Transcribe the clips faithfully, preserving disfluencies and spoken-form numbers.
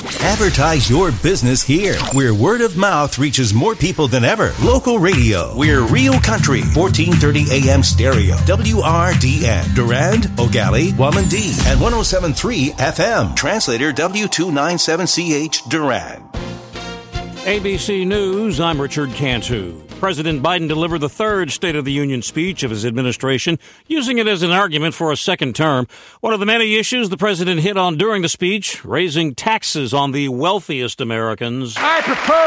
Advertise your business here, where word of mouth reaches more people than ever. Local radio. We're Real Country, fourteen thirty A M stereo. W R D N. Durand, Ogali, Wamandee, and one oh seven point three F M. Translator W two ninety-seven C H Durand. A B C News, I'm Richard Cantu. President Biden delivered the third State of the Union speech of his administration, using it as an argument for a second term. One of the many issues the president hit on during the speech, raising taxes on the wealthiest Americans. I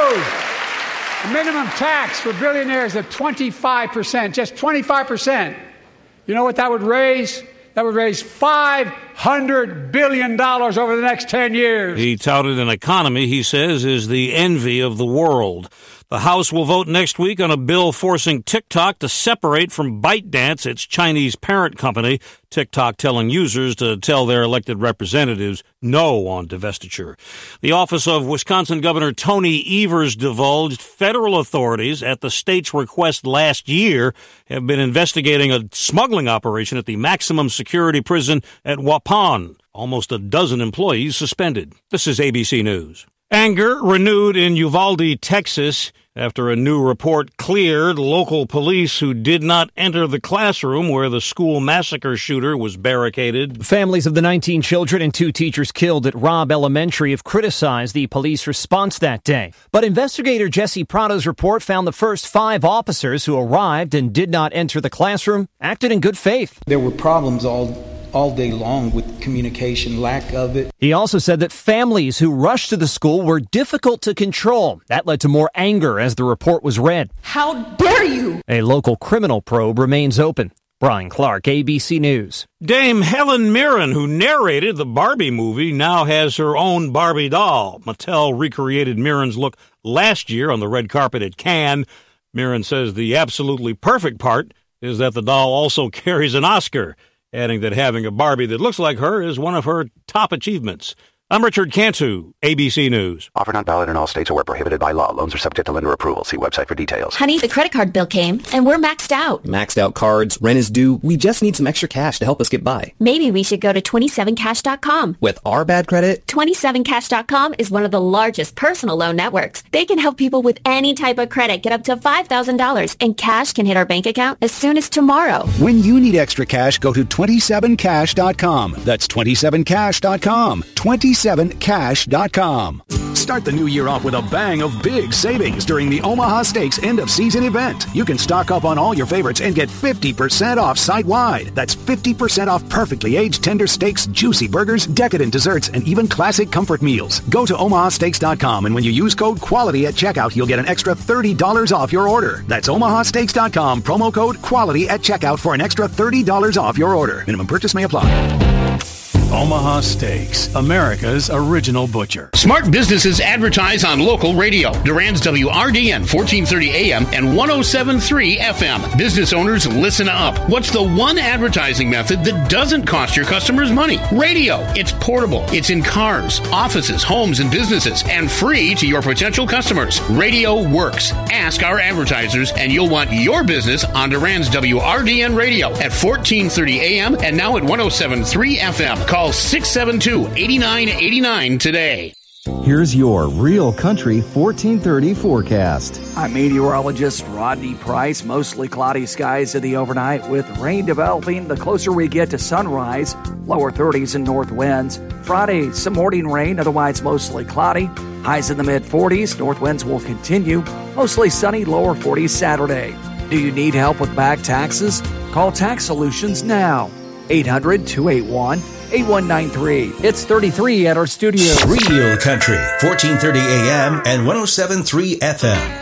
propose a minimum tax for billionaires of twenty-five percent, just twenty-five percent. You know what that would raise? That would raise five hundred billion dollars over the next ten years. He touted an economy he says is the envy of the world. The House will vote next week on a bill forcing TikTok to separate from ByteDance, its Chinese parent company. TikTok telling users to tell their elected representatives no on divestiture. The office of Wisconsin Governor Tony Evers divulged federal authorities, at the state's request last year, have been investigating a smuggling operation at the maximum security prison at Waupun. Almost a dozen employees suspended. This is A B C News. Anger renewed in Uvalde, Texas, after a new report cleared local police who did not enter the classroom where the school massacre shooter was barricaded. Families of the nineteen children and two teachers killed at Robb Elementary have criticized the police response that day. But investigator Jesse Prado's report found the first five officers who arrived and did not enter the classroom acted in good faith. There were problems all all day long with communication, lack of it. He also said that families who rushed to the school were difficult to control. That led to more anger as the report was read. How dare you? A local criminal probe remains open. Brian Clark, A B C News. Dame Helen Mirren, who narrated the Barbie movie, now has her own Barbie doll. Mattel recreated Mirren's look last year on the red carpet at Cannes. Mirren says the absolutely perfect part is that the doll also carries an Oscar, adding that having a Barbie that looks like her is one of her top achievements. I'm Richard Cantu, A B C News. Offer not valid in all states or where prohibited by law. Loans are subject to lender approval. See website for details. Honey, the credit card bill came, and we're maxed out. Maxed out cards, rent is due. We just need some extra cash to help us get by. Maybe we should go to twenty-seven cash dot com. With our bad credit? twenty-seven cash dot com is one of the largest personal loan networks. They can help people with any type of credit get up to five thousand dollars, and cash can hit our bank account as soon as tomorrow. When you need extra cash, go to twenty-seven cash dot com. That's twenty-seven cash dot com. twenty-seven cash dot com. Start the new year off with a bang of big savings during the Omaha Steaks end-of-season event. You can stock up on all your favorites and get fifty percent off site-wide. That's fifty percent off perfectly aged tender steaks, juicy burgers, decadent desserts, and even classic comfort meals. Go to omaha steaks dot com, and when you use code QUALITY at checkout, you'll get an extra thirty dollars off your order. That's omaha steaks dot com, promo code QUALITY at checkout for an extra thirty dollars off your order. Minimum purchase may apply. Omaha Steaks, America's original butcher. Smart businesses advertise on local radio. Durand's W R D N, fourteen thirty A M and one oh seven point three F M. Business owners, listen up. What's the one advertising method that doesn't cost your customers money? Radio. It's portable. It's in cars, offices, homes, and businesses, and free to your potential customers. Radio works. Ask our advertisers, and you'll want your business on Durand's W R D N Radio at fourteen thirty A M and now at one oh seven point three F M. Call six seven two, eight nine eight nine today. Here's your Real Country fourteen thirty forecast. I'm meteorologist Rodney Price. Mostly cloudy skies in the overnight with rain developing the closer we get to sunrise. Lower thirties and north winds. Friday, some morning rain, otherwise mostly cloudy. Highs in the mid forties. North winds will continue. Mostly sunny, lower forties Saturday. Do you need help with back taxes? Call Tax Solutions now. eight hundred, two eight one, eight one nine three. It's thirty-three at our studio. Real Country, fourteen thirty A M and one oh seven point three F M.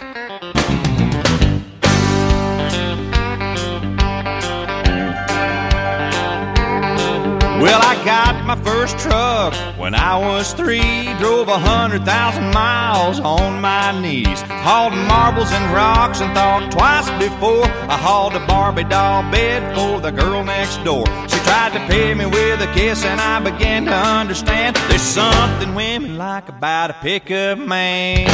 Well, I got my first truck when I was three. Drove a hundred thousand miles on my knees. Hauled marbles and rocks and thought twice before I hauled a Barbie doll bed for the girl next door. She tried to pay me with a kiss and I began to understand there's something women like about a pickup man.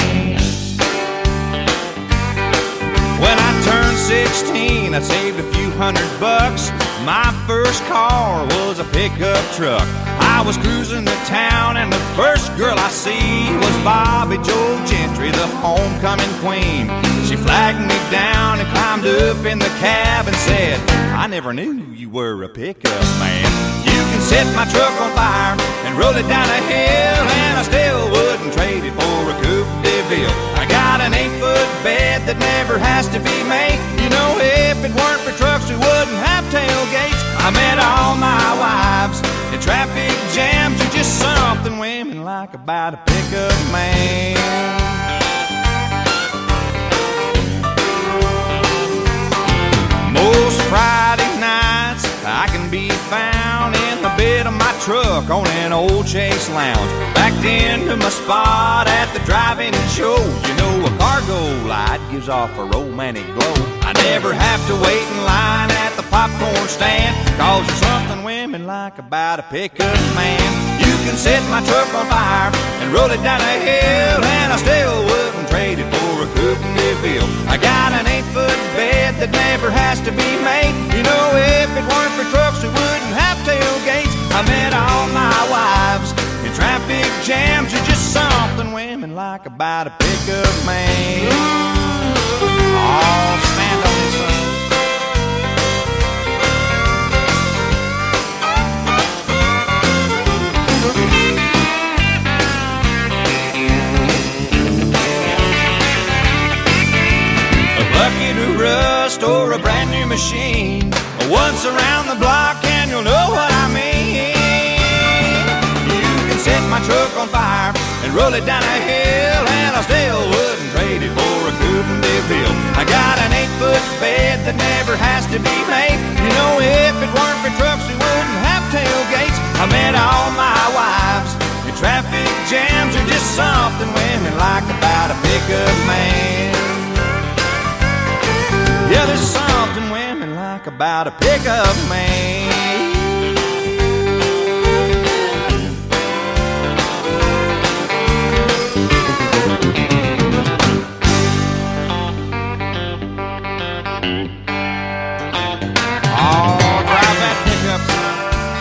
When I turned sixteen, I saved a few hundred bucks. My first car was a pickup truck. I I was cruising the town and the first girl I see was Bobby Joe Gentry, the homecoming queen. She flagged me down and climbed up in the cab and said, I never knew you were a pickup man. You can set my truck on fire and roll it down a hill, and I still wouldn't trade it for a Coupe de Ville. I got an eight-foot bed that never has to be made. You know, if it weren't for trucks, we wouldn't have tailgates. I met all my wives in traffic jams. Are just something women like about a pickup man. Most Friday nights I can be found in the bed of my truck on an old Chase Lounge, backed into my spot at the drive-in show. You know, a cargo light gives off a romantic glow. I never have to wait in line at the popcorn stand, cause there's something women like about a pickup man. You can set my truck on fire and roll it down a hill, and I still wouldn't trade it for a Coupe de Ville. I got an eight-foot bed that never has to be made. You know, if it weren't for trucks, we wouldn't have tailgates. I met all my wives in traffic jams. Are just something women like about a pickup man. Oh, stand on this one. A bucket of rust or a brand new machine, once around the block and you'll know what I mean. You can set my truck on fire and roll it down a hill, and I still wouldn't trade it for a Coupe de Ville. I got an eight-foot bed that never has to be made. You know, if it weren't for trucks, we wouldn't have tailgates. I met all my wives in traffic jams. Are just something women like about a pickup man. Yeah, there's something women like about a pickup man. Oh, drive that pickup, son.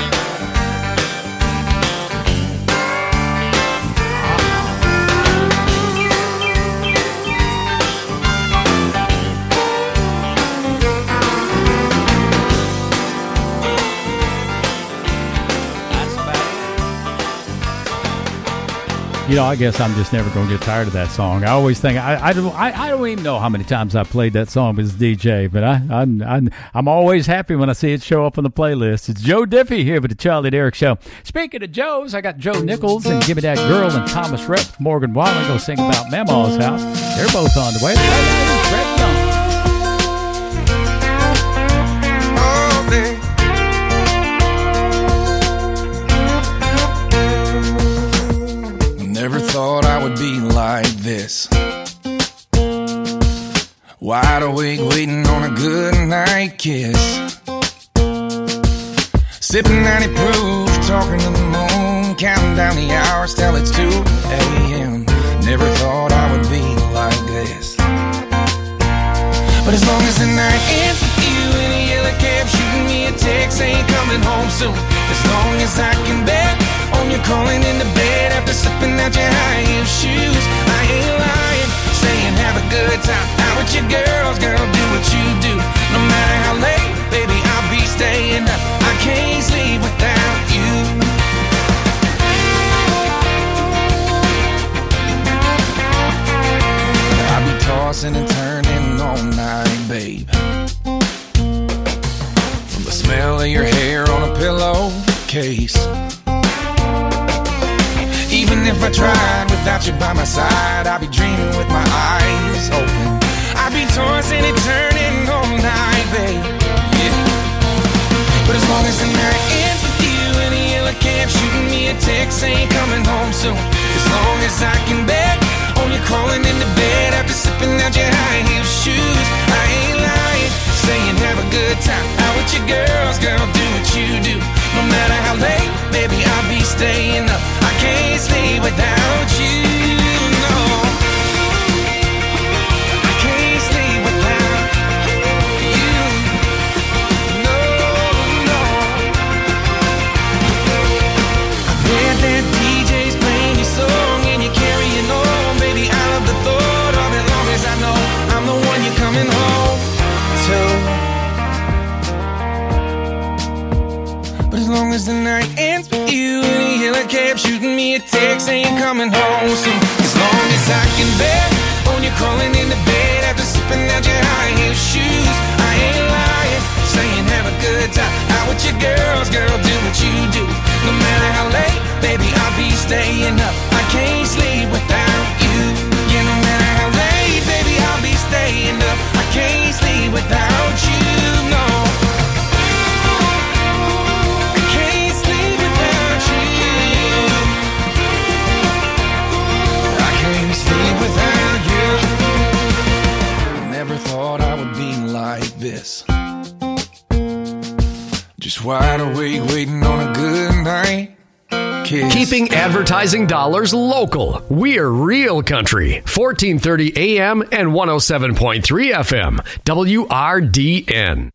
You know, I guess I'm just never going to get tired of that song. I always think I I don't I, I don't even know how many times I played that song as D J, but I I'm, I'm I'm always happy when I see it show up on the playlist. It's Joe Diffie here with the Charlie Derrick Show. Speaking of Joes, I got Joe Nichols and Give Me That Girl and Thomas Rhett, Morgan Wallen go sing about Mama's house. They're both on the way. Oh, babe. Never thought I would be like this. Wide awake waiting on a good night kiss. Sipping ninety proof, talking to the moon, counting down the hours till it's two a.m. Never thought I would be like this. But as long as the night ends with you in a yellow cab, shooting me a text saying coming home soon. As long as I can bet on you crawling into bed after slipping out your high heel shoes. I ain't lying, saying have a good time out with your girls, girl, do what you do. No matter how late, baby, I'll be staying up. I can't sleep without you. I'll be tossing and turning all night, babe. From the smell of your hair on a pillowcase. Even if I tried without you by my side, I'd be dreaming with my eyes open. I'd be tossing and turning all night, babe. Yeah. But as long as the night ends with you in a yellow cab, shooting me a text saying coming home soon. As long as I can bet on you crawling into bed after slipping out your high heel shoes. I ain't lying, saying have a good time out with your girls, girl, do what you do. No matter how late, baby, I'll be staying up. I can't sleep without you, no. I can't sleep without you, no, no. coming home soon. As long as I can bear on you crawling in the bed after sipping out your high heel shoes. I ain't lying, saying have a good time out with your girls, girl, do what you do. No matter how late, baby, I'll be staying up. I can't sleep without you. Yeah, no matter how late, baby, I'll be staying up. I can't sleep without you, no. I can't sleep without you. I can't sleep without you. I never thought I would be like this. Just wide awake waiting on a good night. Kiss. Keeping advertising dollars local. We're Real Country. fourteen thirty A M and one oh seven point three F M. W R D N.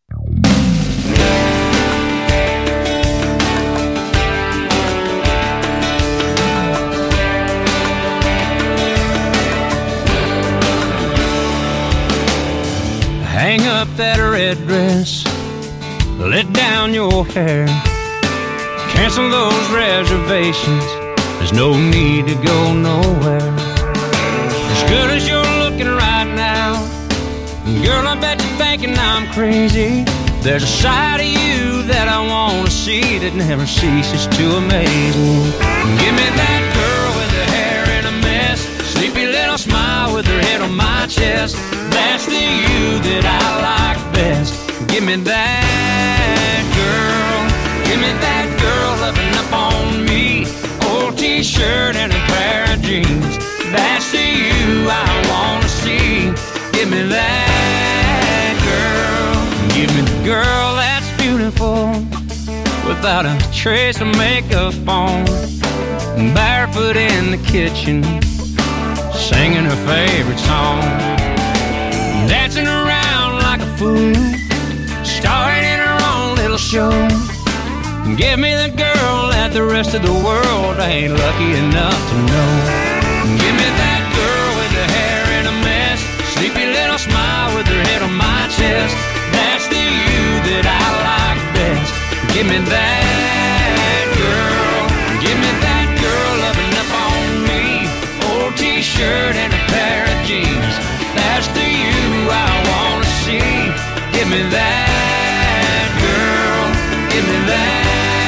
Hang up that red dress, let down your hair, cancel those reservations, there's no need to go nowhere. As good as you're looking right now, girl, I bet you're thinking I'm crazy. There's a side of you that I want to see that never ceases to amaze me. Give me that girl with her hair in a mess, sleepy little smile with her head on my chest. That's the you that I like best. Give me that girl, give me that girl loving up on me. Old t-shirt and a pair of jeans. That's the you I want to see. Give me that girl, give me the girl that's beautiful, without a trace of makeup on, barefoot in the kitchen, singing her favorite song, dancing around like a fool, starring in her own little show. Give me the girl that the rest of the world ain't lucky enough to know. Give me that girl with the hair in a mess, sleepy little smile with her head on my chest. That's the you that I like best. Give me that girl, give me that girl loving up on me. Old t-shirt and a pair of jeans. That's the you I want to see. Give me that girl, give me that.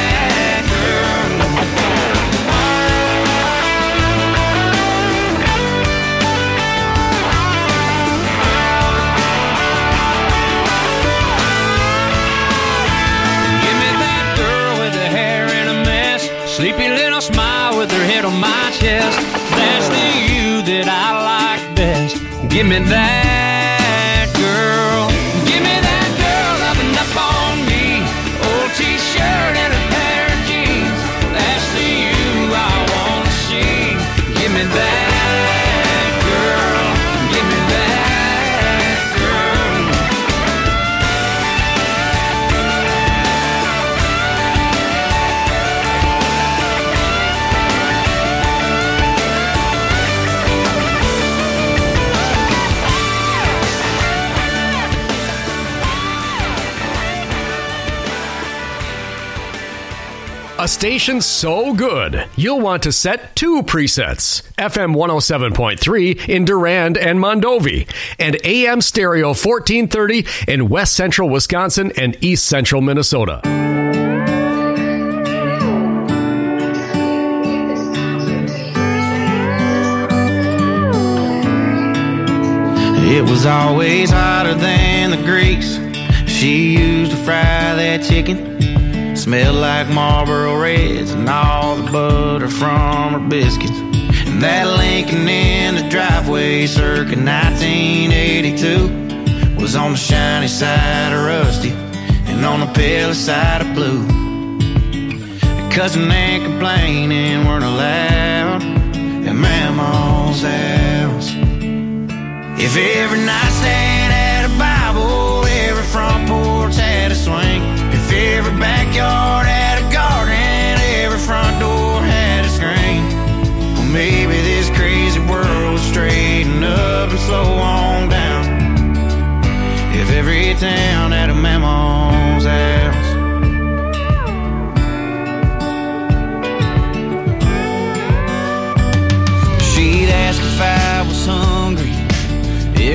Sleepy little smile with her head on my chest. That's the you that I like best. Give me that girl, give me that girl loving up on me. Old t-shirt and a pair of jeans. That's the you I want to see. Give me that girl, give me that girl. A station so good, you'll want to set two presets. F M one oh seven point three in Durand and Mondovi, and A M stereo fourteen thirty in West Central Wisconsin and East Central Minnesota. It was always hotter than the grease she used to fry that chicken. Smelled like Marlboro Reds and all the butter from her biscuits. And that Lincoln in the driveway circa nineteen eighty-two was on the shiny side of rusty and on the pale side of blue. Cussing and complaining weren't allowed at Mama's house. If every nightstand had a Bible, every front porch had a swing. If every backyard had a garden, every front door had a screen. Well, maybe this crazy world would straighten up and slow on down if every town had a Mama's house.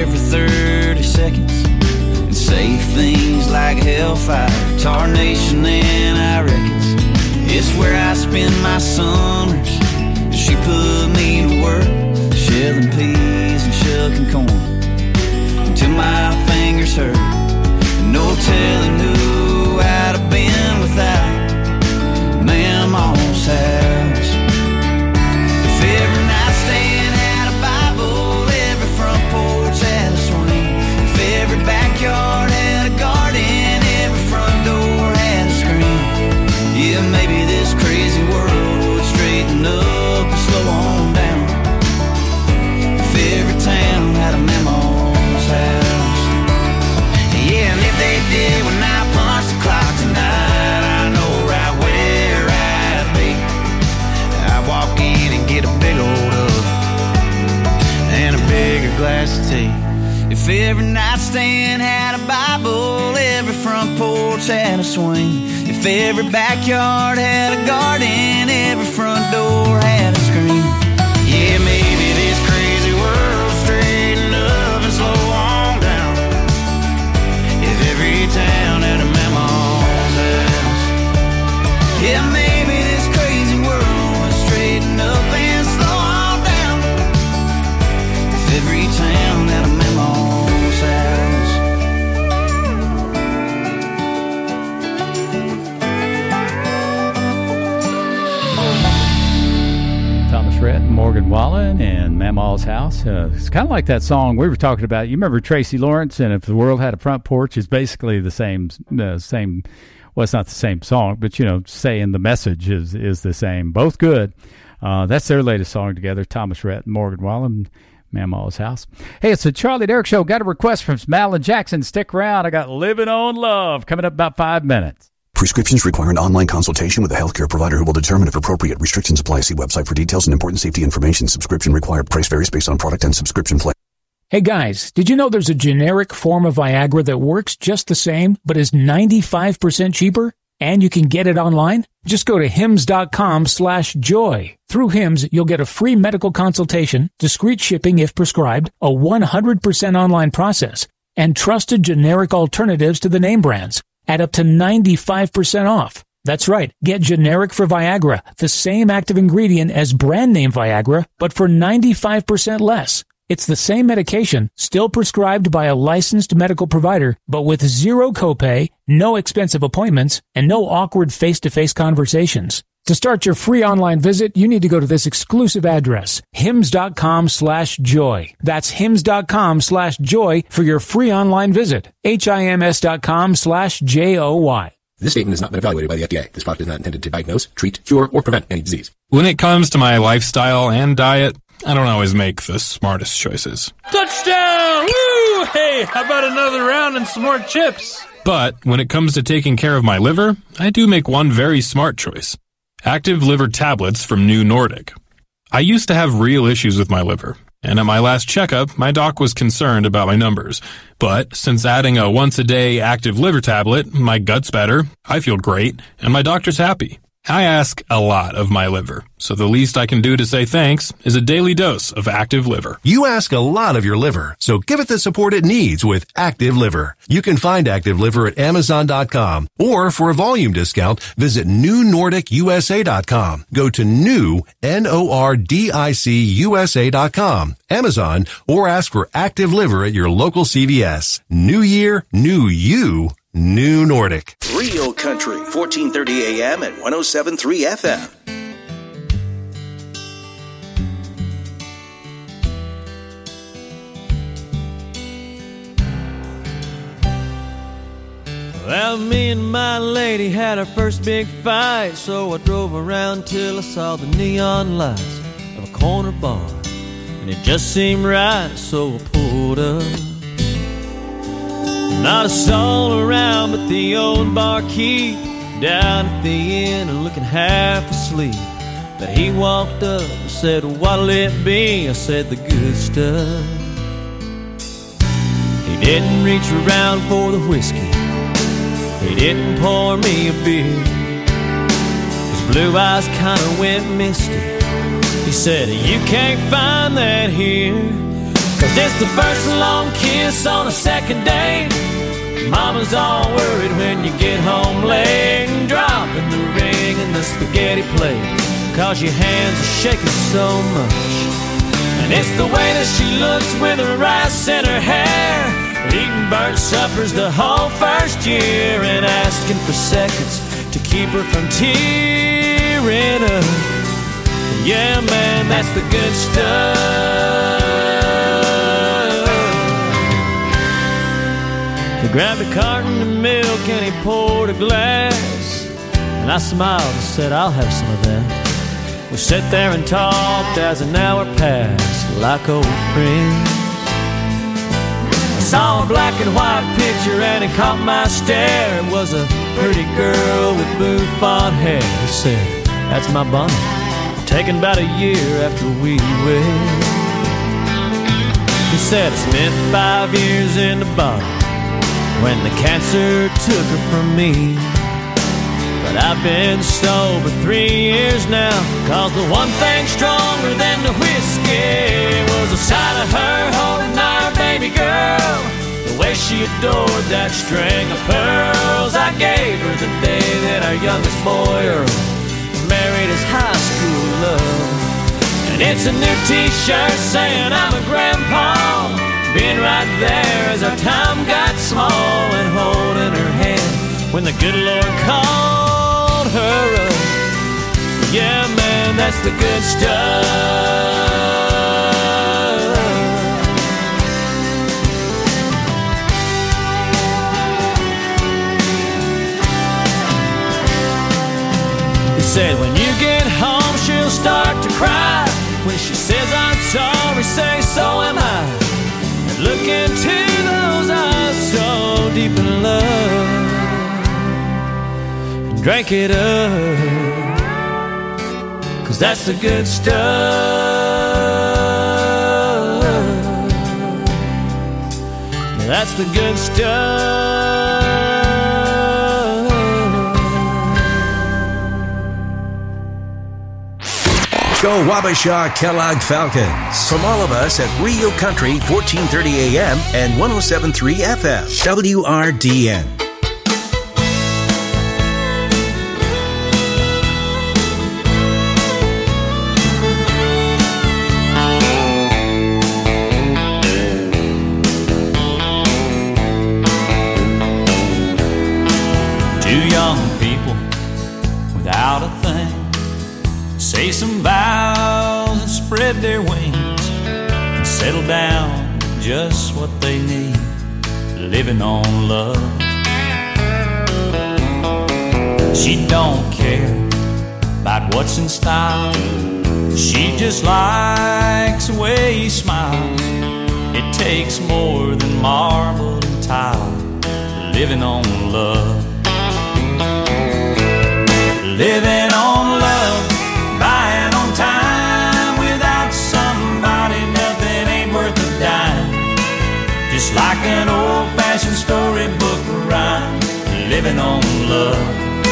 there for thirty seconds and say things like hellfire, tarnation, and I reckons it's where I spend my summers. She put me to work, shelling peas and shucking corn, until my fingers hurt. No telling who I'd have been without Mama's house. If every nightstand had a Bible, every front porch had a swing, if every backyard had a garden, every front door had a screen, yeah, maybe this crazy world would straighten up and slow on down. If every town had a Mama's house, yeah, and if they did when I punch the clock tonight, I know right where I'd be. I'd walk in and get a big old hug and a bigger glass of tea. If every nightstand had a Bible, every front porch had a swing, if every backyard had a garden, every front door had a screen, yeah, maybe this crazy world straighten up and slow on down. If every town had a Mama's house, yeah, maybe this crazy world would straighten up and slow on down. If every town had a Mama's house. Thomas Rhett, Morgan Wallen, and Mama's House. Uh, it's kind of like that song we were talking about. You remember Tracy Lawrence and If the World Had a Front Porch? Is basically the same, uh, same. Well, it's not the same song, but, you know, saying the message is, is the same. Both good. Uh, that's their latest song together, Thomas Rhett and Morgan Wallen, Mama's House. Hey, it's the Charlie Derrick Show. Got a request from Madeline Jackson. Stick around. I got Living on Love coming up about five minutes. Prescriptions require an online consultation with a healthcare provider who will determine if appropriate. Restrictions apply. See website for details and important safety information. Subscription required. Price varies based on product and subscription plan. Hey guys, did you know there's a generic form of Viagra that works just the same, but is ninety-five percent cheaper? And you can get it online? Just go to hims.com slash joy. Through Hims, you'll get a free medical consultation, discreet shipping if prescribed, a one hundred percent online process, and trusted generic alternatives to the name brands at up to ninety-five percent off. That's right. Get generic for Viagra, the same active ingredient as brand name Viagra, but for ninety-five percent less. It's the same medication, still prescribed by a licensed medical provider, but with zero copay, no expensive appointments, and no awkward face-to-face conversations. To start your free online visit, you need to go to this exclusive address, hims.com slash joy. That's hims.com slash joy for your free online visit. H-I-M-S.com slash J-O-Y. This statement has not been evaluated by the F D A. This product is not intended to diagnose, treat, cure, or prevent any disease. When it comes to my lifestyle and diet, I don't always make the smartest choices. Touchdown! Woo! Hey, how about another round and some more chips? But when it comes to taking care of my liver, I do make one very smart choice. Active liver tablets from New Nordic. I used to have real issues with my liver, and at my last checkup, my doc was concerned about my numbers. But since adding a once-a-day active liver tablet, my gut's better, I feel great, and my doctor's happy. I ask a lot of my liver, so the least I can do to say thanks is a daily dose of Active Liver. You ask a lot of your liver, so give it the support it needs with Active Liver. You can find Active Liver at amazon dot com, or for a volume discount, visit new nordic u s a dot com. Go to new, N O R D I C U S A dot com, Amazon, or ask for Active Liver at your local C V S. New year, new you. New Nordic. Real Country, fourteen thirty A M and one oh seven point three F M. Well, me and my lady had our first big fight, so I drove around till I saw the neon lights of a corner bar, and it just seemed right, so I pulled up. Not a soul around but the old barkeep down at the inn and looking half asleep. But he walked up and said, "What'll it be?" I said, "The good stuff." He didn't reach around for the whiskey, he didn't pour me a beer. His blue eyes kinda went misty. He said, "You can't find that here, 'Cause it's the first long kiss on a second date. Mama's all worried when you get home late, and dropping the ring in the spaghetti plate, 'cause your hands are shaking so much. And it's the way that she looks with her rice in her hair, eating burnt suppers the whole first year, and asking for seconds to keep her from tearing up. Yeah, man, that's the good stuff. He grabbed a carton of milk and he poured a glass, and I smiled and said, I'll have some of that. We sat there and talked as an hour passed, like old friends. I saw a black and white picture and it caught my stare. It was a pretty girl with bouffant hair. He said, that's my Bonnie, taken about a year after we wed. He said, I spent five years in the bottom when the cancer took her from me. But I've been sober three years now, 'cause the one thing stronger than the whiskey was the sight of her holding our baby girl, the way she adored that string of pearls I gave her the day that our youngest boy Earl married his high school love. And it's a new t-shirt saying I'm a grandpa, being right there as our time got small, and holding her hand when the good Lord called her up. Yeah, man, that's the good stuff. He said, when you get home, she'll start to cry. When she says I'm sorry, say so am I. And look into those eyes so deep in love, and drink it up, 'cause that's the good stuff. That's the good stuff. Go Wabasha Kellogg Falcons. From all of us at Rio Country, fourteen thirty A M and one oh seven point three F M, W R D N. Two young people without a thing say some vows and spread their wings and settle down just what they need, living on love. She don't care about what's in style, she just likes the way he smiles. It takes more than marble and tile, living on love. Living on love, buying on time. Without somebody, nothing ain't worth a dime. Just like an old-fashioned storybook rhyme, living on love.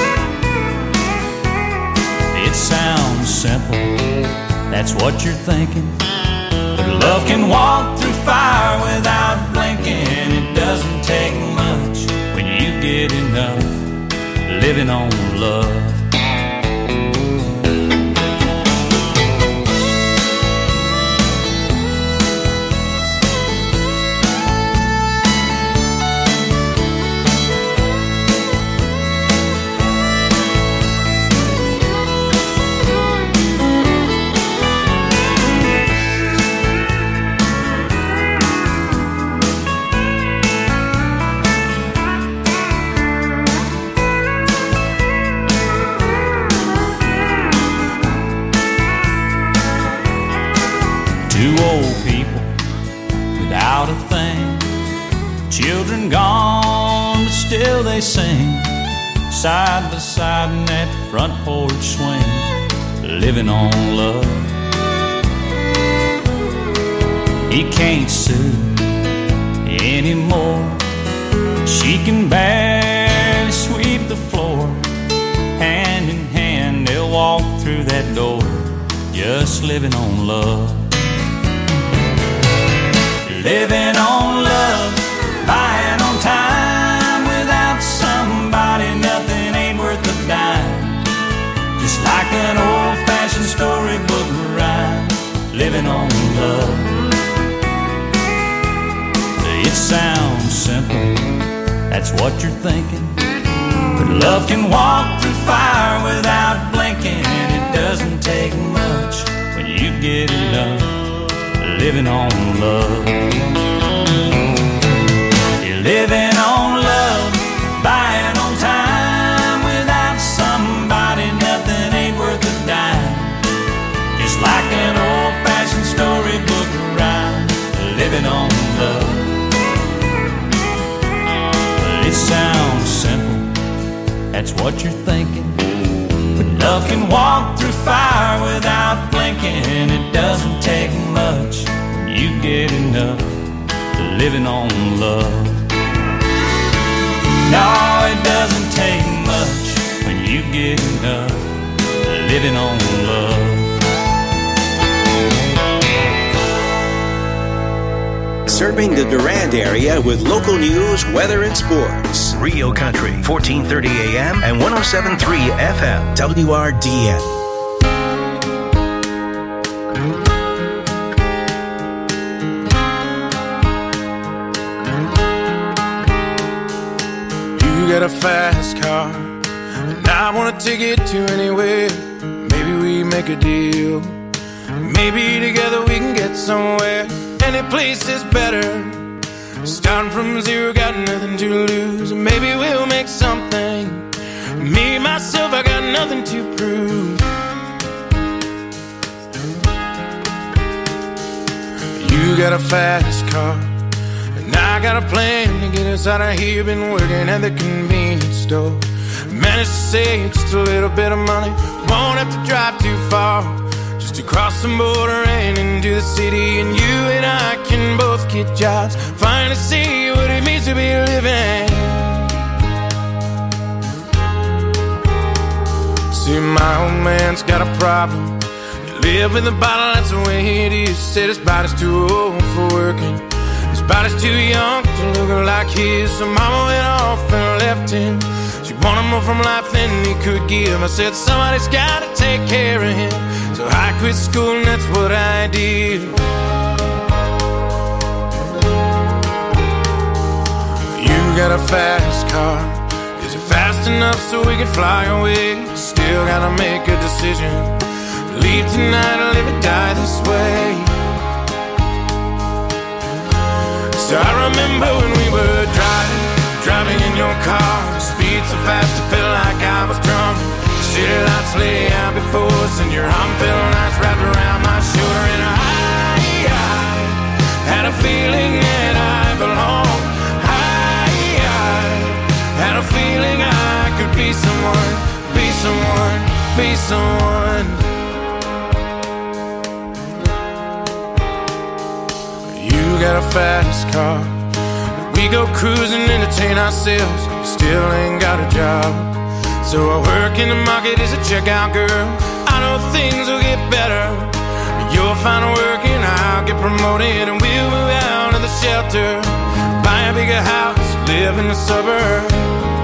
It sounds simple, that's what you're thinking, but love can walk through fire without blinking. It doesn't take much when you get enough, living on love. Two old people without a thing, children gone, but still they sing, side by side in that front porch swing, living on love. He can't sue anymore, she can barely sweep the floor. Hand in hand they'll walk through that door, just living on love. living on love, buying on time. Without somebody, nothing ain't worth a dime. Just like an old-fashioned storybook rhyme, living on love. It sounds simple, that's what you're thinking. But love can walk through fire without blinking. It doesn't take much when you get enough, living on love. You're living on love, buying on time. Without somebody, nothing ain't worth a dime. Just like an old-fashioned storybook rhyme, living on love. It sounds simple, that's what you're thinking. But love can walk through fire without blinking. It doesn't take much when you get enough, living on love. No, it doesn't take much when you get enough, living on love. Serving the Durand area with local news, weather, and sports. Rio Country, fourteen thirty A M and one oh seven point three F M, W R D N. You got a fast car, and I want to take it to anywhere. Maybe we make a deal. Maybe together we can get somewhere. Any place is better. Starting from zero, got nothing to lose. Maybe we'll make something. Me, myself, I got nothing to prove. You got a fast car, and I got a plan to get us out of here. Been working at the convenience store. Managed to save just a little bit of money. Won't have to drive too far, just to cross the border and into the city. And you and I can both get jobs, finally see what it means to be living. See, my old man's got a problem. He live in the bottle, that's the way it is. Said his body's too old for working, his body's too young to look like his. So mama went off and left him. She wanted more from life than he could give. I said somebody's gotta take care of him. So I quit school and that's what I did. You got a fast car, is it fast enough so we can fly away? Still gotta make a decision, leave tonight or live or die this way. So I remember when we were driving, driving in your car, speed so fast I felt like I was drunk. City lights lay out before us, and your arm felt nice wrapped around my shoulder. And I, I had a feeling that I belonged. I, I had a feeling I could be someone, be someone, be someone. You got a fast car, we go cruising, entertain ourselves. Still ain't got a job, so I work in the market as a checkout girl. I know things will get better. You'll find work and I'll get promoted, and we'll move out of the shelter, buy a bigger house, live in the suburbs.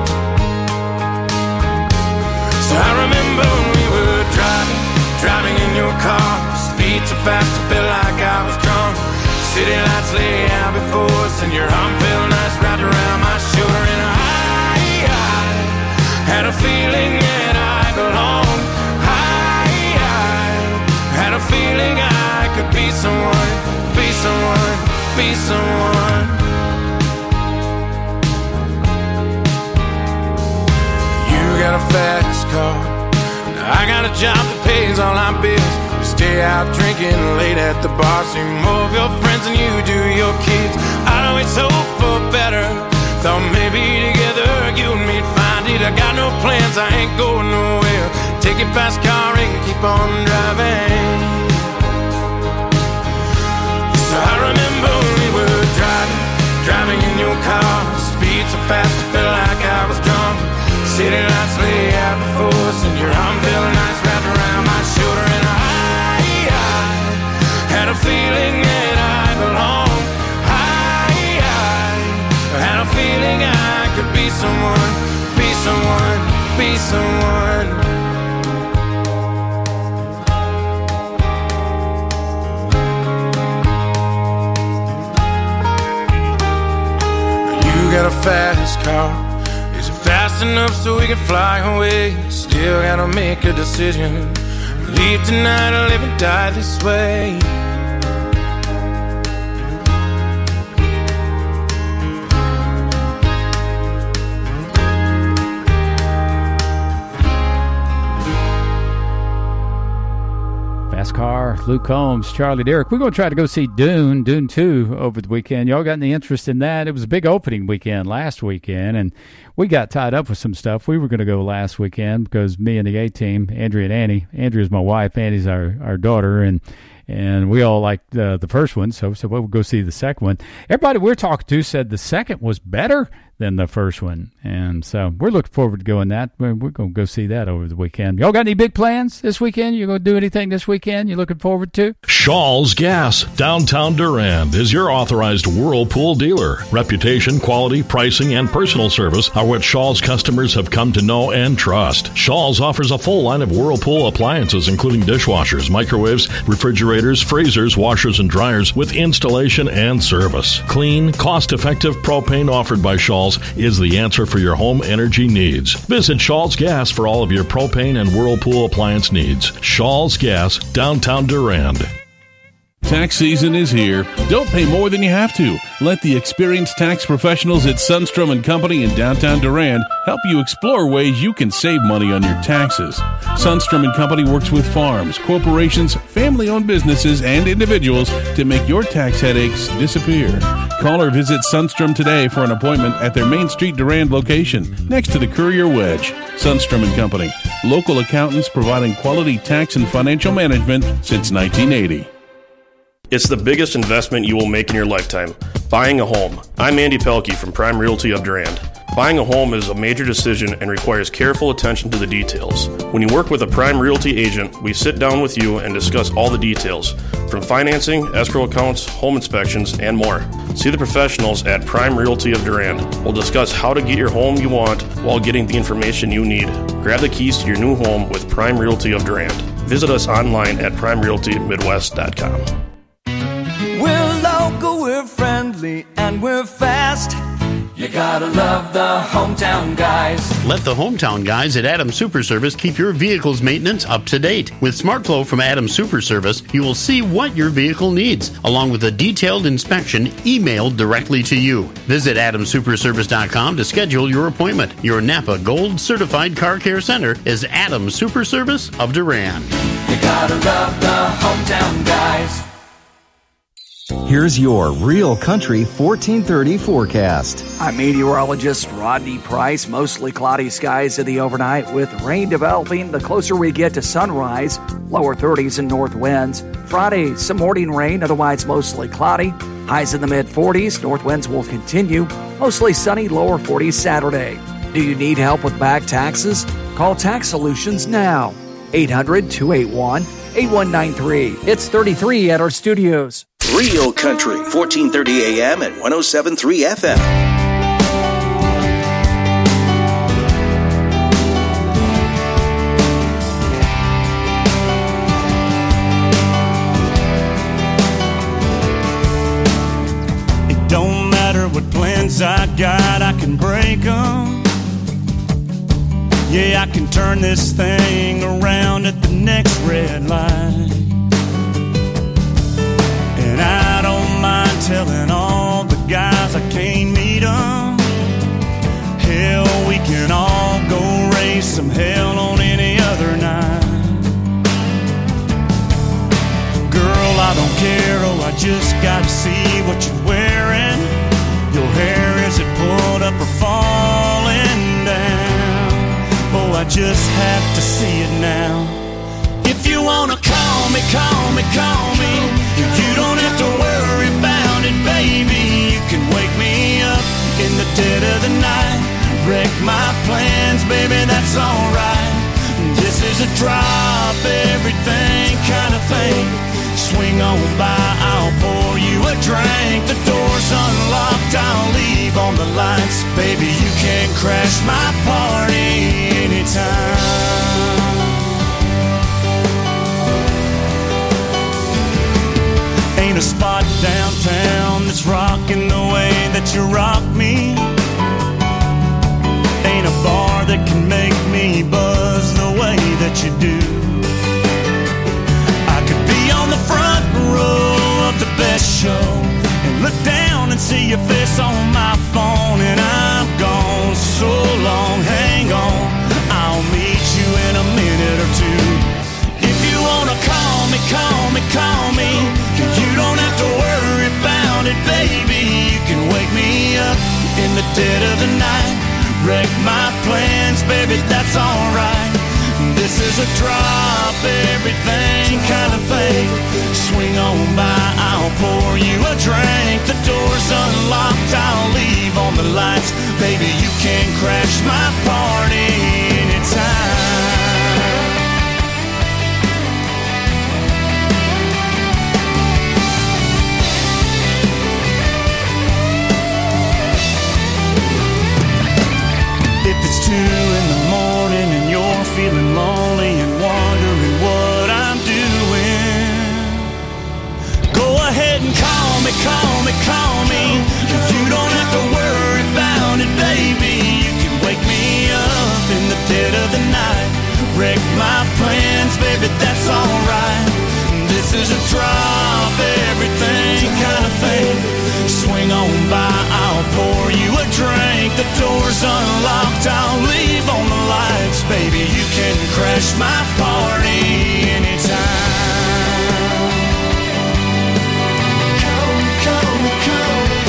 So I remember when we were driving, driving in your car, speed so fast I felt like I was drunk. City lights lay out before us, and your arm felt nice wrapped around my shoulder. And I, I had a feeling that I belonged. I, I had a feeling I could be someone, be someone, be someone. You got a fast car, I got a job that pays all our bills. We stay out drinking late at the bar, see more of your friends than you do your kids. I'd always hope for better, thought maybe together you and me'd find it. I got no plans, I ain't going nowhere. Take your fast car and keep on driving. So I remember when we were driving, driving in your car, speed so fast I felt like I was drunk. City lights lay out before us, and your arm felt nice wrapped around my shoulder. And I, I had a feeling that I belonged. I, a fast car. Is it fast enough so we can fly away? Still gotta make a decision. Leave tonight or live and die this way. Fast Car, Luke Combs, Charlie Derrick. We're going to try to go see Dune, Dune two over the weekend. Y'all got any interest in that? It was a big opening weekend last weekend, and we got tied up with some stuff. We were going to go last weekend because me and the A-team, Andrea and Annie. Andrea's my wife, Annie's our, our daughter, and and we all liked uh, the first one, so, so we'll go see the second one. Everybody we're talking to said the second was better than the first one, and so we're looking forward to going that. We're, we're going to go see that over the weekend. Y'all got any big plans this weekend? You going to do anything this weekend you're looking forward to? Shaw's Gas, downtown Durand, is your authorized Whirlpool dealer. Reputation, quality, pricing, and personal service are what Shaw's customers have come to know and trust. Shaw's offers a full line of Whirlpool appliances, including dishwashers, microwaves, refrigerators, freezers, washers, and dryers with installation and service. Clean, cost-effective propane offered by Shaw's is the answer for your home energy needs. Visit Shaw's Gas for all of your propane and Whirlpool appliance needs. Shaw's Gas, downtown Durand. Tax season is here. Don't pay more than you have to. Let the experienced tax professionals at Sundstrom and Company in downtown Durand help you explore ways you can save money on your taxes. Sundstrom and Company works with farms, corporations, family-owned businesses, and individuals to make your tax headaches disappear. Call or visit Sundstrom today for an appointment at their Main Street Durand location next to the Courier Wedge. Sundstrom and Company, local accountants providing quality tax and financial management since nineteen eighty. It's the biggest investment you will make in your lifetime, buying a home. I'm Andy Pelkey from Prime Realty of Durand. Buying a home is a major decision and requires careful attention to the details. When you work with a Prime Realty agent, we sit down with you and discuss all the details, from financing, escrow accounts, home inspections, and more. See the professionals at Prime Realty of Durand. We'll discuss how to get your home you want while getting the information you need. Grab the keys to your new home with Prime Realty of Durand. Visit us online at prime realty midwest dot com. We're local, we're friendly, and we're fast. You gotta love the hometown guys. Let the hometown guys at Adams Super Service keep your vehicle's maintenance up to date. With SmartFlow from Adams Super Service, you will see what your vehicle needs, along with a detailed inspection emailed directly to you. Visit adams super service dot com to schedule your appointment. Your Napa Gold Certified Car Care Center is Adams Super Service of Durand. You gotta love the hometown guys. Here's your Real Country fourteen thirty forecast. I'm meteorologist Rodney Price. Mostly cloudy skies in the overnight with rain developing the closer we get to sunrise. Lower thirties and north winds. Friday, some morning rain, otherwise mostly cloudy. Highs in the mid forties. North winds will continue. Mostly sunny, lower forties Saturday. Do you need help with back taxes? Call Tax Solutions now. eight hundred, two eight one, eight one nine three. It's thirty-three at our studios. Real Country, fourteen thirty A M and one oh seven point three F M. It don't matter what plans I got, I can break them. Yeah, I can turn this thing around at the next red light. And I don't mind telling all the guys I can't meet them. Hell, we can all go raise some hell on any other night. Girl, I don't care, oh, I just gotta see what you're wearing. Your hair, is it pulled up or falling down? Oh, I just have to see it now. If you wanna call me, call me, call me. You don't have to worry about it, baby. You can wake me up in the dead of the night. Wreck my plans, baby, that's alright. This is a drop everything kind of thing. Swing on by, I'll pour you a drink. The door's unlocked, I'll leave on the lights. Baby, you can crash my party anytime. Ain't a spot downtown that's rocking the way that you rock me. that can make me buzz the way that you do. I could be on the front row of the best show and look down and see your face on my phone, and I'm gone so long, hang on, I'll meet you in a minute or two. If you wanna call me, call me, call me, you don't have to worry about it, baby. You can wake me up in the dead of the night, wreck my plans, baby, that's alright. This is a drop everything kind of thing. Swing on by, I'll pour you a drink. The door's unlocked, I'll leave on the lights. Baby, you can crash my party anytime. If it's two in the morning and you're feeling lonely and wondering what I'm doing, go ahead and call me, call me, call me. You don't have to worry about it, baby. You can wake me up in the dead of the night, wreck my plans, baby, that's alright. This is a drop everything kind of thing. Swing on by, I'll pour you a drink. The door's unlocked, I'll leave on the lights. Baby, you can crash my party anytime. Call me, call me, call me.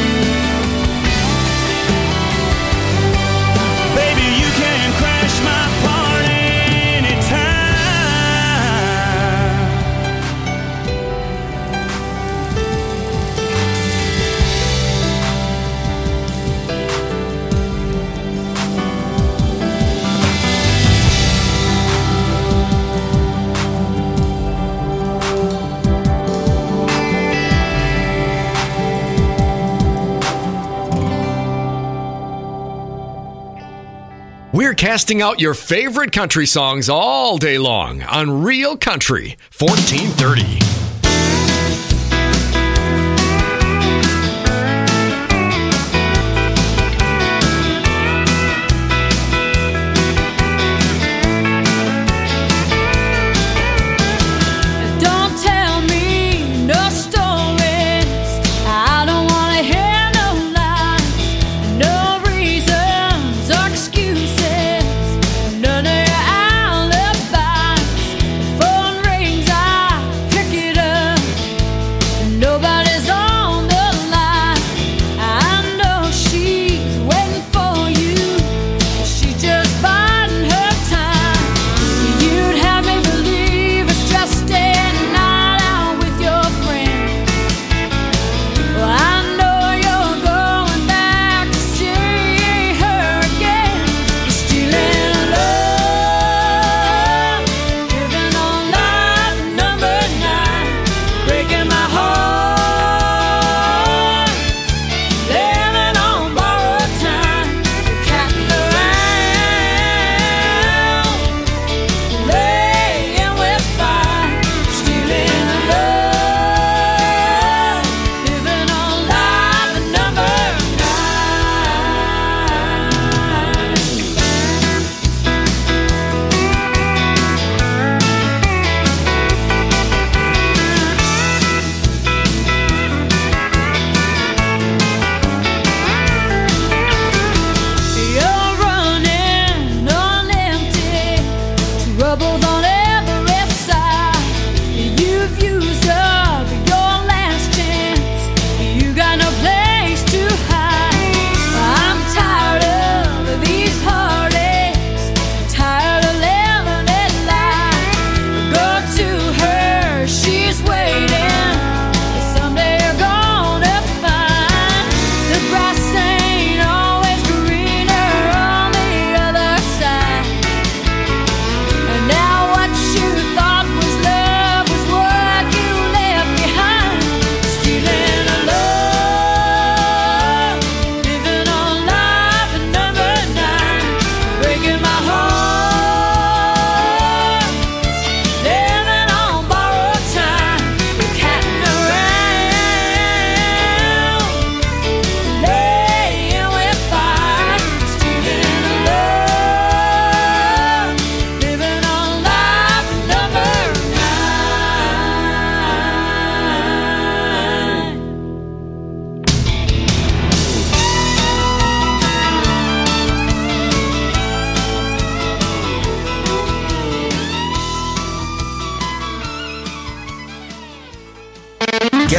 Baby, you can crash my party anytime. We're casting out your favorite country songs all day long on Real Country fourteen thirty. Don't tell me no stories. I don't want to hear no lies, no reasons or excuses, none of your alibis. Phone rings, I pick it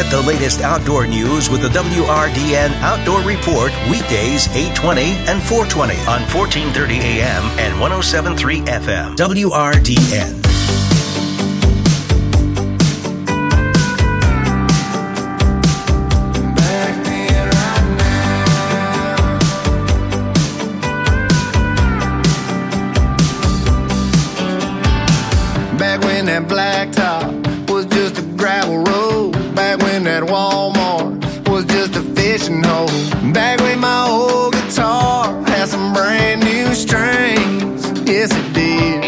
Get the latest outdoor news with the W R D N Outdoor Report weekdays eight twenty and four twenty on fourteen thirty A M and one oh seven point three F M. W R D N. That blacktop was just a gravel road. Back when that Walmart was just a fishing hole. Back when my old guitar had some brand new strings. Yes, it did.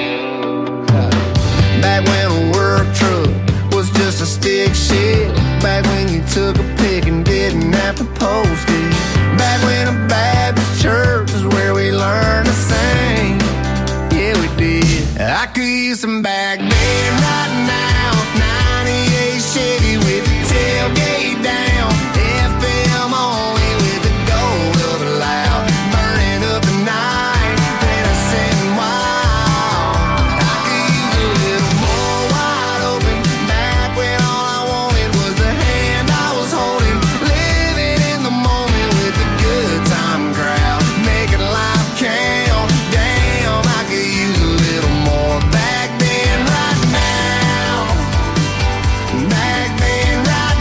Back when a work truck was just a stick shift. Back when you took a pic and didn't have to post it. Back when a Baptist church is where we learned to sing. Yeah, we did. I could use some back then right now. ninety-eight Chevy with the tailgate down. F M only with the gold of the loud. Burning up the night, then I sitting wild. I could use a little more wide open. Back when all I wanted was the hand I was holding. Living in the moment with the good time crowd. Making life count. Damn, I could use a little more back then right now. Back then right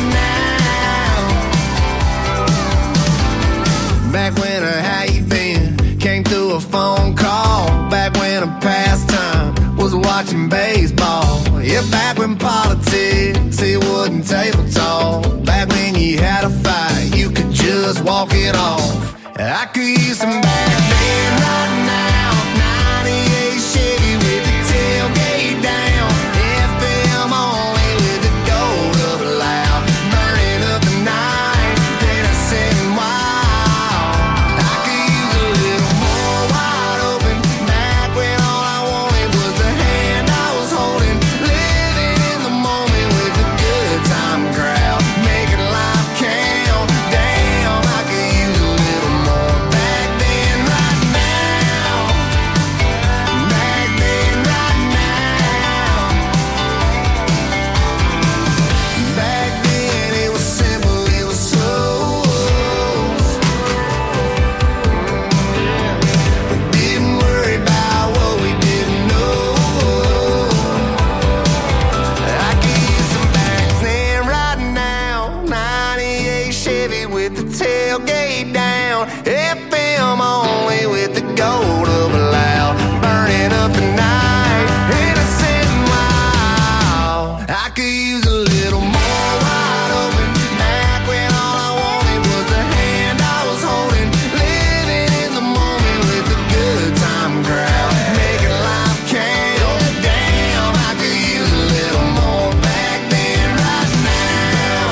now. Back when a how you been came through a phone call. Back when a pastime was watching baseball. Yeah, back when politics it wasn't table talk. Back when you had a fight you could just walk it off. I could use some back then right now. ninety-eight Chevy with the tailgate down. F M only with the gold of the loud. Burning up the night, then I sitting wild. I could use a little more wide open. Back when all I wanted was the hand I was holding. Living in the moment with the good time crowd. Making life count. Damn, I could use a little more back then right now. Back then right now. Back then it was simple, it was slow. We didn't worry about what we didn't know. I could use some back then right now. ninety-eight Chevy with the tailgate down. F M only with the gold of a loud. Burning up the night, innocent and wild. I could use a little more wide open. Back when all I wanted was the hand I was holding. Living in the moment with the good time crowd. Making life count. Damn, I could use a little more back then right now.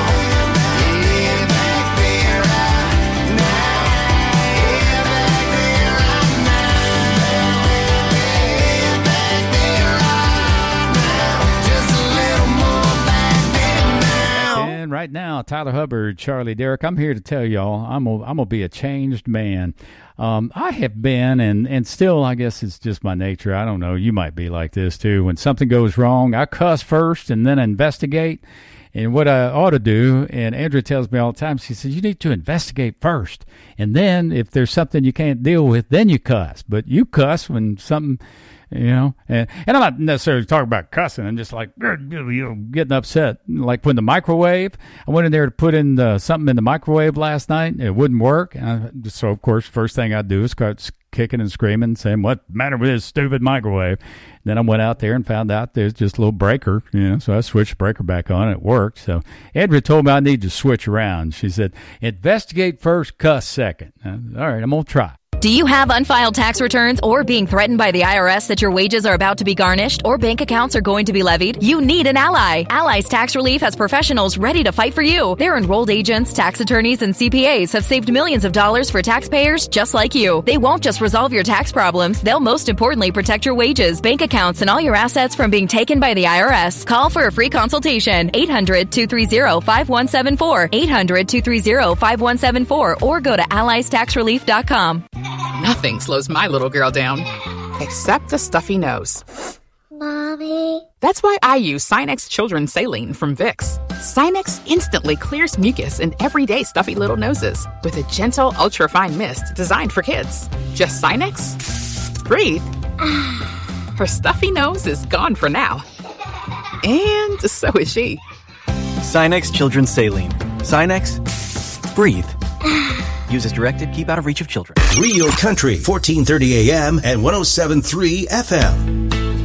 Yeah, back then right now. Yeah, back then right now. Yeah, back then right now. Just a little more back then now. And right now, Tyler Hubbard, Charlie Derrick, I'm here to tell y'all I'm going I'm to be a changed man. Um, I have been, and, and still, I guess it's just my nature. I don't know. You might be like this, too. When something goes wrong, I cuss first and then investigate. And what I ought to do, and Andrea tells me all the time, she says, you need to investigate first. And then if there's something you can't deal with, then you cuss. But you cuss when something, you know. And, and I'm not necessarily talking about cussing. I'm just like, you know, getting upset. Like when the microwave, I went in there to put in the, something in the microwave last night. And it wouldn't work. And I, so, of course, first thing I do is start kicking and screaming, saying, what's the matter with this stupid microwave? Then I went out there and found out there's just a little breaker, you know, so I switched the breaker back on and it worked. So Andrea told me I need to switch around. She said, investigate first, cuss second. Uh, all right, I'm going to try. Do you have unfiled tax returns or being threatened by the I R S that your wages are about to be garnished or bank accounts are going to be levied? You need an ally. Allies Tax Relief has professionals ready to fight for you. Their enrolled agents, tax attorneys, and C P As have saved millions of dollars for taxpayers just like you. They won't just resolve your tax problems. They'll most importantly protect your wages, bank accounts, and all your assets from being taken by the I R S. Call for a free consultation. eight hundred, two three zero, five one seven four. eight hundred, two three zero, five one seven four or go to allies tax relief dot com. Nothing slows my little girl down, except the stuffy nose. Mommy. That's why I use Sinex Children's Saline from Vicks. Sinex instantly clears mucus in everyday stuffy little noses with a gentle, ultra-fine mist designed for kids. Just Sinex? Breathe. Her stuffy nose is gone for now. And so is she. Sinex Children's Saline. Sinex, breathe. Use as directed. Keep out of reach of children. Real Country, fourteen thirty A M and one oh seven point three F M.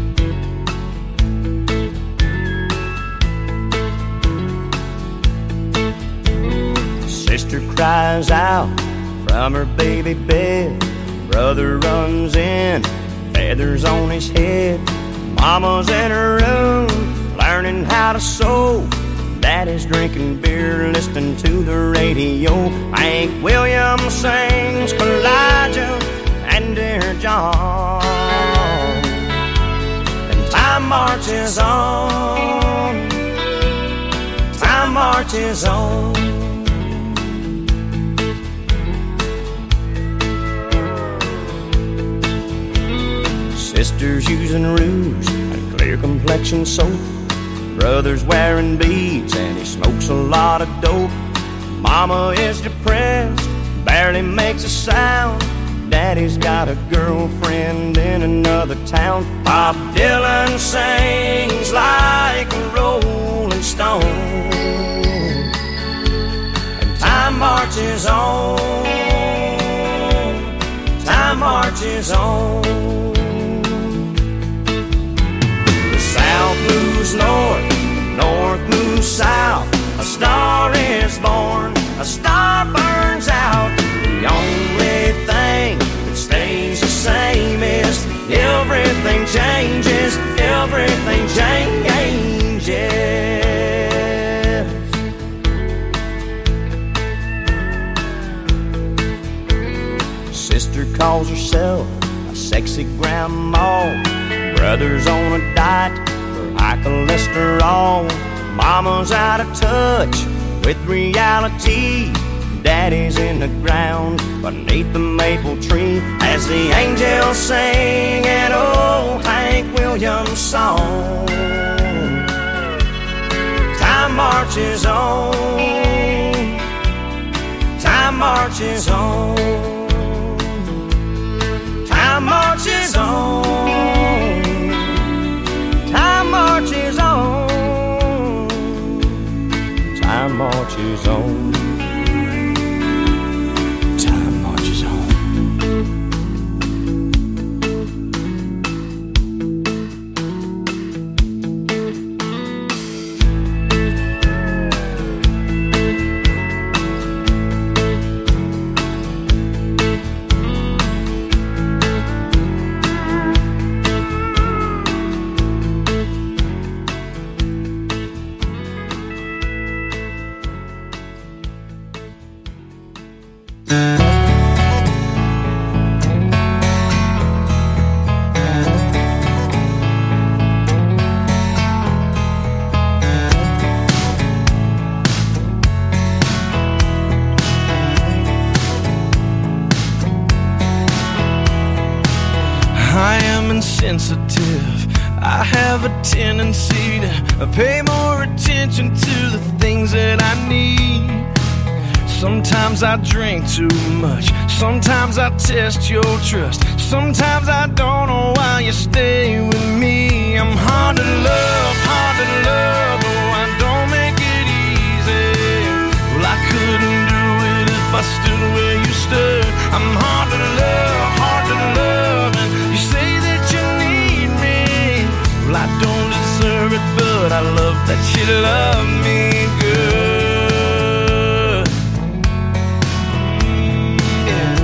Sister cries out from her baby bed. Brother runs in, feathers on his head. Mama's in her room, learning how to sew. Daddy's drinking beer, listening to the radio. Hank Williams sings Elijah and Dear John. And time marches on, time marches on. Sister's using rouge and clear complexion soap. Brother's wearing beads and he smokes a lot of dope. Mama is depressed, barely makes a sound. Daddy's got a girlfriend in another town. Bob Dylan sings like a rolling stone. And time marches on, time marches on. South moves north, north moves south. A star is born, a star burns out. The only thing that stays the same is everything changes, everything changes. Sister calls herself a sexy grandma. Brother's on a diet for high cholesterol. Mama's out of touch with reality. Daddy's in the ground beneath the maple tree as the angels sing an old Hank Williams song. Time marches on, time marches on, time marches on. Time marches on, time marches on, time marches on. Sensitive, I have a tendency to pay more attention to the things that I need. Sometimes I drink too much, sometimes I test your trust, sometimes I don't know why you stay with me. I'm hard to love, hard to love, oh I don't make it easy. Well I couldn't do it if I stood where you stood. I'm hard to love, hard to love, and you say that you need me. Well I don't deserve it, but I love that you love me good. Mm, yeah.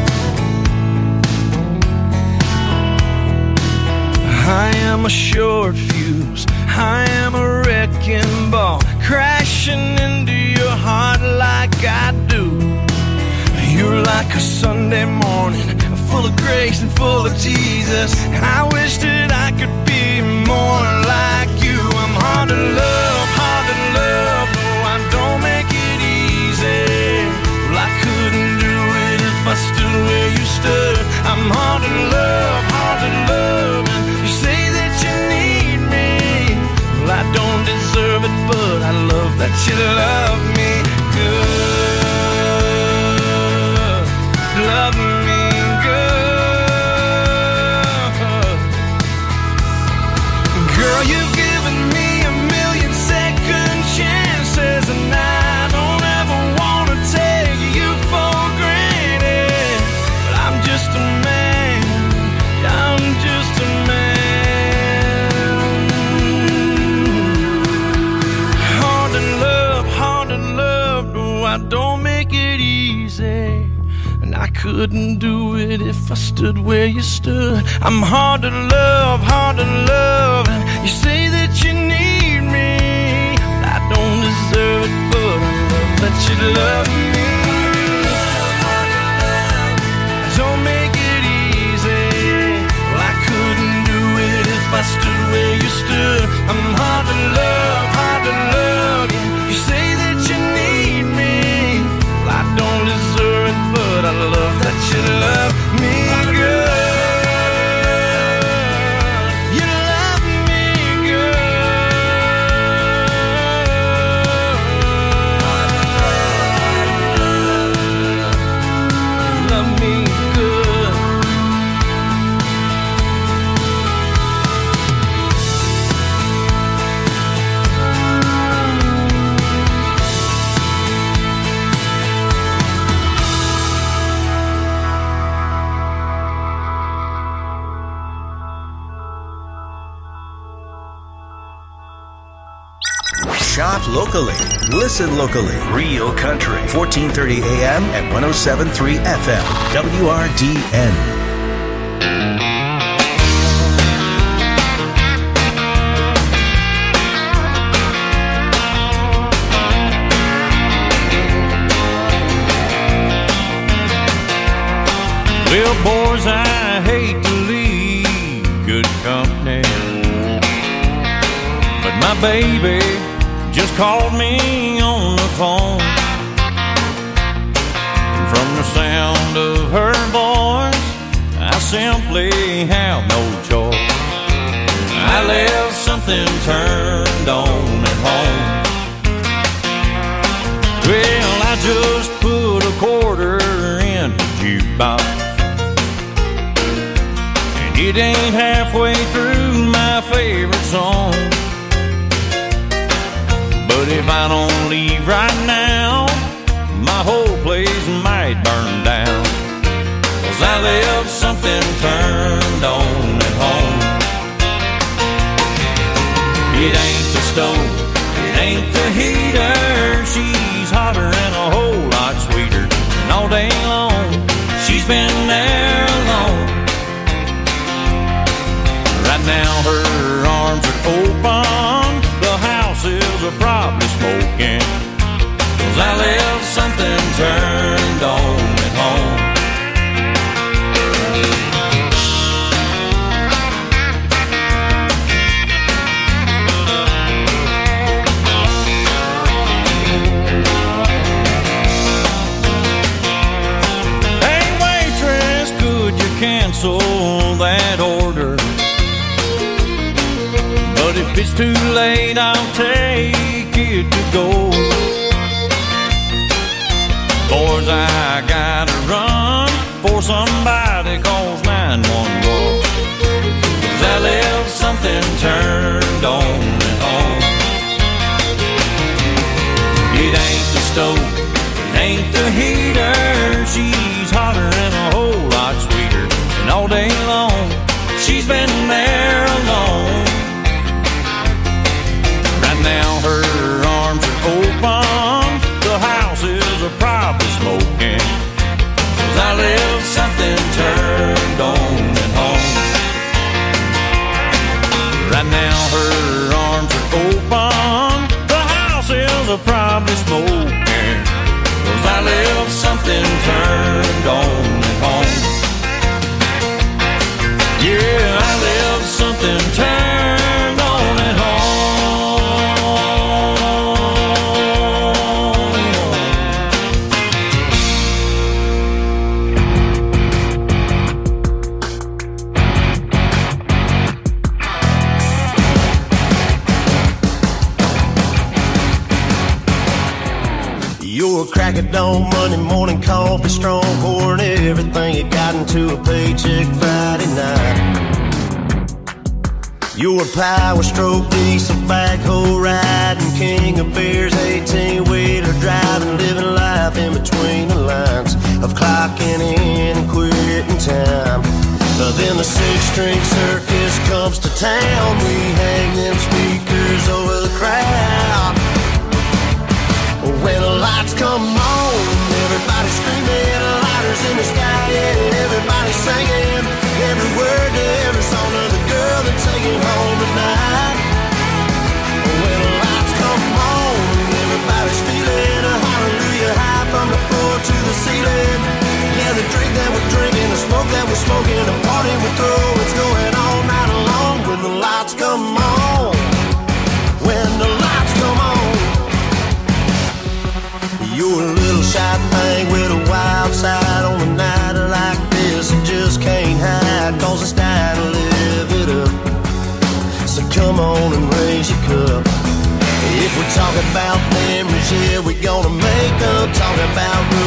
I am a short fuse, I am a wrecking ball, crashing into your heart like I do. You're like a Sunday morning, full of grace and full of Jesus. I wish that I could be more like you. I'm hard to love, hard to love, oh I don't make it easy. Well I couldn't do it if I stood where you stood. I'm hard to love, hard to love, and you say that you need me. Well I don't deserve it, but I love that easy, and I couldn't do it if I stood where you stood. I'm hard to love, hard to love, and you say that you need me. I don't deserve it, but I love that you love me. Don't make it easy. Well, I couldn't do it if I stood where you stood. I'm hard to love, hard to love, yeah. You say that you need me. Well, I don't deserve it, but I love that you love me, girl. You love me, girl. Love me good. Shop locally. Listen locally. Real Country. fourteen thirty A M and one oh seven point three F M. W R D N. Well, boys, I hate to leave good company, but my baby just called me on the phone. And from the sound of her voice, I simply have no choice. I left something turned on at home. Well, I just put a quarter in the jukebox, and it ain't halfway through my favorite song. But if I don't leave right now, my whole place might burn down. 'Cause I left something turned on at home. It ain't the stove, it ain't the heater. She's hotter and a whole lot sweeter. And all day long, she's been there alone. Right now her arms are open, the house is a probably smoking. 'Cause I left something turned on at home. Hey waitress, could you cancel that order? But if it's too late, I'll take it to go. Boys, I gotta run for somebody calls nine one one. 'Cause I left something turned on at home. It ain't the stove, it ain't the heater. She's hotter and a whole lot sweeter. And all day long, she's been there alone. Now her arms are open, the house is a probably smoking. 'Cause I left something turned on at home. Right now her arms are open, the house is a probably smoking. 'Cause I left something turned on at home. Yeah, I left something turned on at home. Your crack of dawn, Monday morning coffee, strong pouring everything you got into a paycheck Friday night. Your power stroke, diesel backhoe riding, king of beers, eighteen wheeler driving, living life in between the lines of clocking in and quitting time. But then the six-string circus comes to town. We hang them speakers over the crowd. When the lights come on, everybody screaming stars in the sky, yeah, everybody's singing every word to every song of the girl they're taking home tonight. When the lights come on, everybody's feeling a hallelujah high from the floor to the ceiling. Yeah, the drink that we're drinking, the smoke that we're smoking, the party we throw, it's going all night long. When the lights come on, when the lights come on, you're a little shy thing with a wild side on a night like this. You just can't hide, cause it's time to live it up. So come on and raise your cup. If we're talking about memories, yeah, we're gonna make up. Talking about